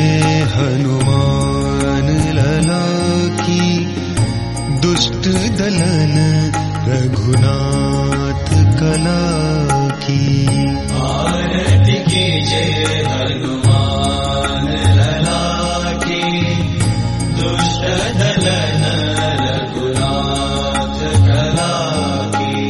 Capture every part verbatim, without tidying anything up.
जय हनुमान लला की, दुष्ट दलन रघुनाथ कला की। आरती की जय हनुमान लला की, दुष्ट दलन रघुनाथ कला की।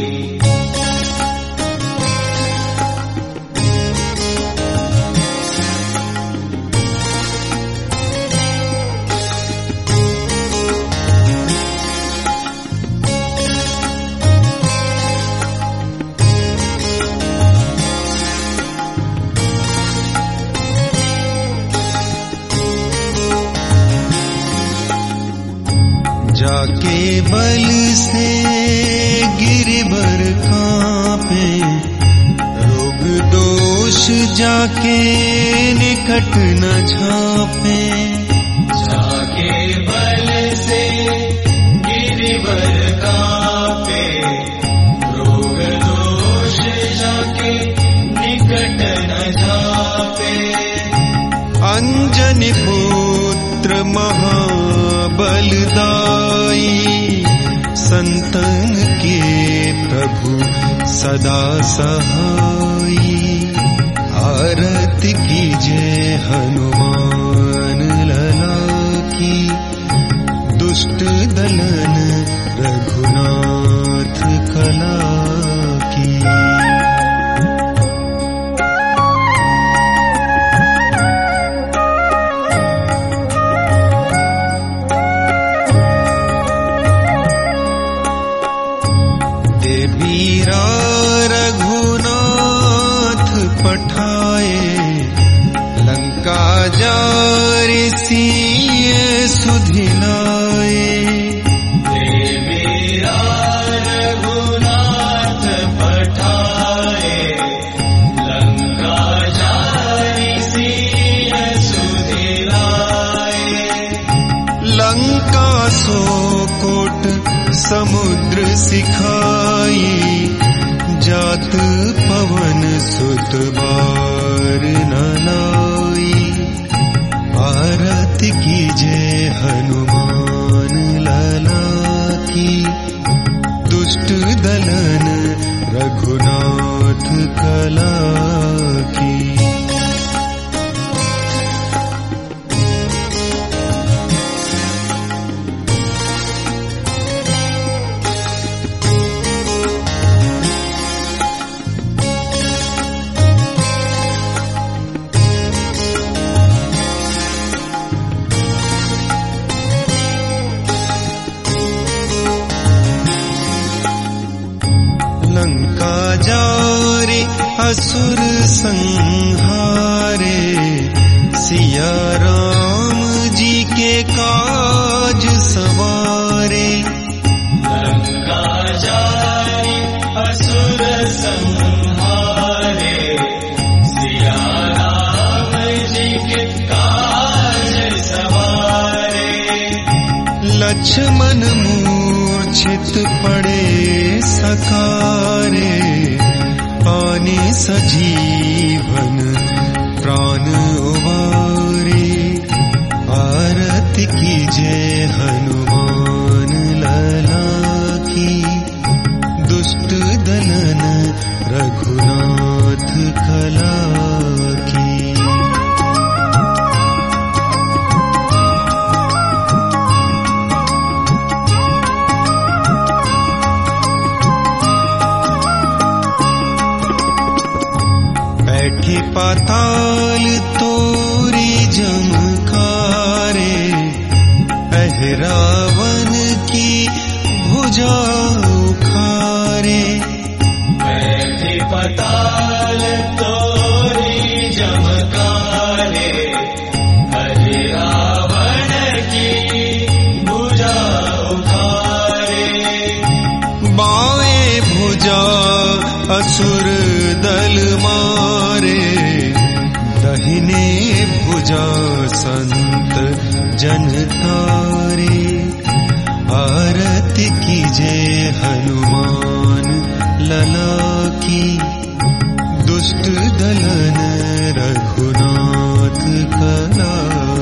जाके बल से गिरवर कांपे, रोग दोष जाके निकट न झांपे। जाके बल से गिरवर कांपे, रोग दोष जाके निकट न झांपे। अंजनी पुत्र महाबलदाई, संतन के प्रभु सदा सहाई। आरती कीजिए हनुमान लला की, दुष्ट दलन रघुनाथ कला की। वीरा रघुनाथ पठाए, लंका जारि सिय सुधिनाए। वीरा रघुनाथ पठाए, लंका जारि सिय सुधिनाए। लंका सो कोट समुद्र सिखाई, जात पवन सुत बार न लाई। आरती कीजिए हनुमान लला की, दुष्ट दलन रघुनाथ कला की। लंका जारे असुर संहारे, सिया राम जी के काज सवारे। लंका जारे असुर संहारे, सिया राम जी के काज सवारे। लक्ष्मण मूर्छित पड़े सकारे, आने सजीवन प्राण उबारे। आरती कीजिए हनुमान लला की, दुष्ट दलन रघुनाथ कला की। बैठे पाताल तोरी जमकारे, अहिरावण की भुजा उखारे। बैठे पाताल तोरी जमकारे, अहिरावण की भुजा उखारे। बाएं भुजा असुर दल मारे, दहिने भुजा संत जन तारे। आरती कीजिए हनुमान लला की, दुष्ट दलन रघुनाथ कला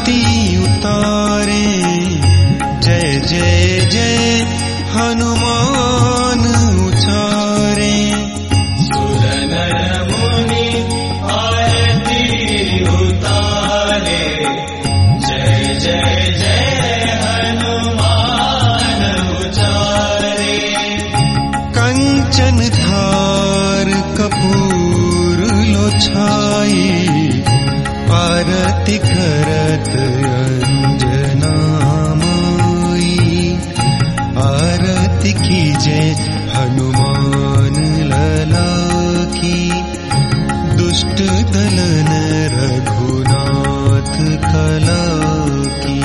आरती उतारे। जय जय जय हनुमान उचारे। सुर नर मुनि आरती उतारे। जय जय जय हनुमान उचारे। कंचन थार कपूर लोछाई। आरती करत अंजना माई। आरती कीजे हनुमान लला की। दुष्ट दलन रघुनाथ कला की।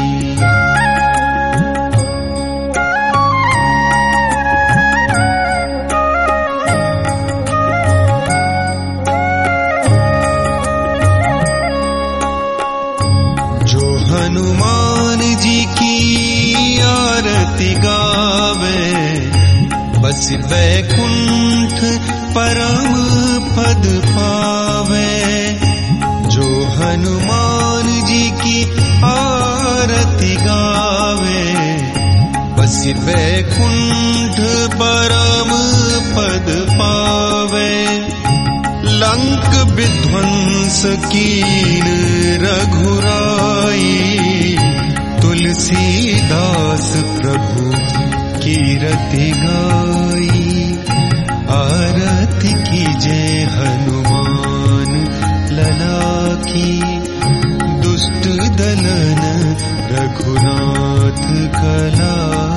हनुमान जी की आरती गावे। बस वैकुंठ परम पद पावे। जो हनुमान जी की आरती गावे। बस वैकुंठ परम पद पावे। लंक विध्वंस कीन रघुराई। तुलसीदास प्रभु कीरति गाई। आरती कीजे हनुमान लला की। दुष्ट दलन रघुनाथ कला